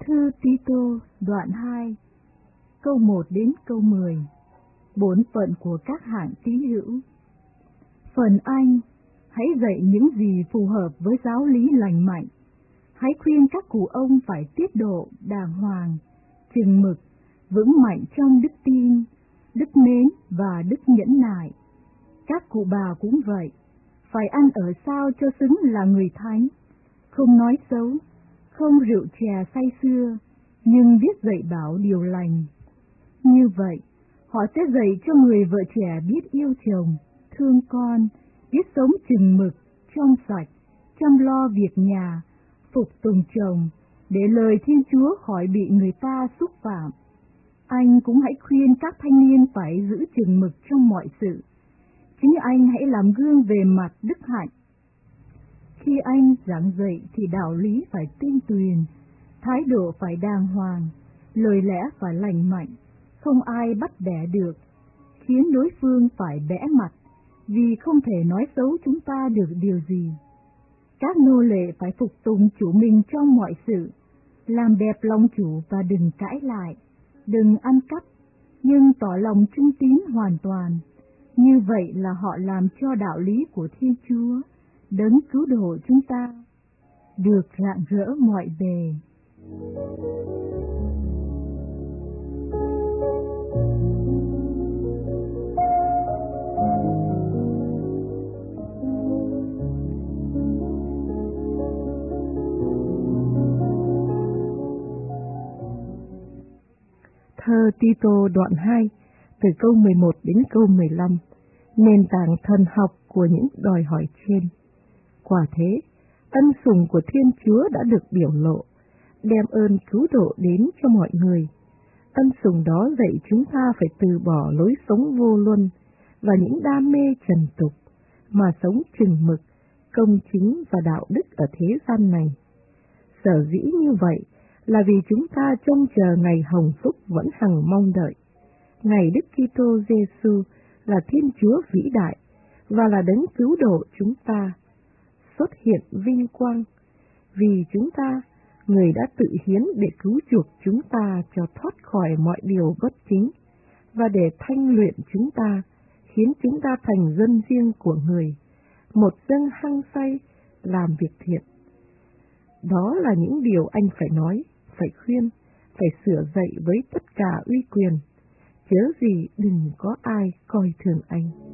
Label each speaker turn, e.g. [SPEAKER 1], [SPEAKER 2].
[SPEAKER 1] Thư Tito đoạn 2, câu 1 đến câu 10. Bổn phận của các hạng tín hữu. Phần anh, hãy dạy những gì phù hợp với giáo lý lành mạnh. Hãy khuyên các cụ ông phải tiết độ, đàng hoàng, chừng mực, vững mạnh trong đức tin, đức mến và đức nhẫn nại. Các cụ bà cũng vậy, phải ăn ở sao cho xứng là người thánh, không nói xấu, không rượu chè say sưa, nhưng biết dạy bảo điều lành. Như vậy, họ sẽ dạy cho người vợ trẻ biết yêu chồng, thương con, biết sống chừng mực, trong sạch, chăm lo việc nhà, phục tùng chồng, để lời Thiên Chúa khỏi bị người ta xúc phạm. Anh cũng hãy khuyên các thanh niên phải giữ chừng mực trong mọi sự. Chính anh hãy làm gương về mặt đức hạnh. Khi anh giảng dạy thì đạo lý phải tinh tuyền, thái độ phải đàng hoàng, lời lẽ phải lành mạnh, không ai bắt bẻ được, khiến đối phương phải bẽ mặt, vì không thể nói xấu chúng ta được điều gì. Các nô lệ phải phục tùng chủ mình trong mọi sự, làm đẹp lòng chủ và đừng cãi lại, đừng ăn cắp, nhưng tỏ lòng trung tín hoàn toàn. Như vậy là họ làm cho đạo lý của Thiên Chúa, đấng cứu độ chúng ta, được rạng rỡ mọi bề.
[SPEAKER 2] Thơ Tito đoạn 2, từ câu 11 đến câu 15, nền tảng thần học của những đòi hỏi trên. Quả thế, ân sủng của Thiên Chúa đã được biểu lộ, đem ơn cứu độ đến cho mọi người. Ân sủng đó dạy chúng ta phải từ bỏ lối sống vô luân và những đam mê trần tục, mà sống chừng mực, công chính và đạo đức ở thế gian này. Sở dĩ như vậy là vì chúng ta trông chờ ngày hồng phúc vẫn hằng mong đợi. Ngày Đức Kitô Giêsu là Thiên Chúa vĩ đại và là đấng cứu độ chúng ta, xuất hiện vinh quang, vì chúng ta, người đã tự hiến để cứu chuộc chúng ta cho thoát khỏi mọi điều bất chính, và để thanh luyện chúng ta, khiến chúng ta thành dân riêng của người, một dân hăng say làm việc thiện. Đó là những điều anh phải nói, phải khuyên, phải sửa dạy với tất cả uy quyền, chớ gì đừng có ai coi thường anh.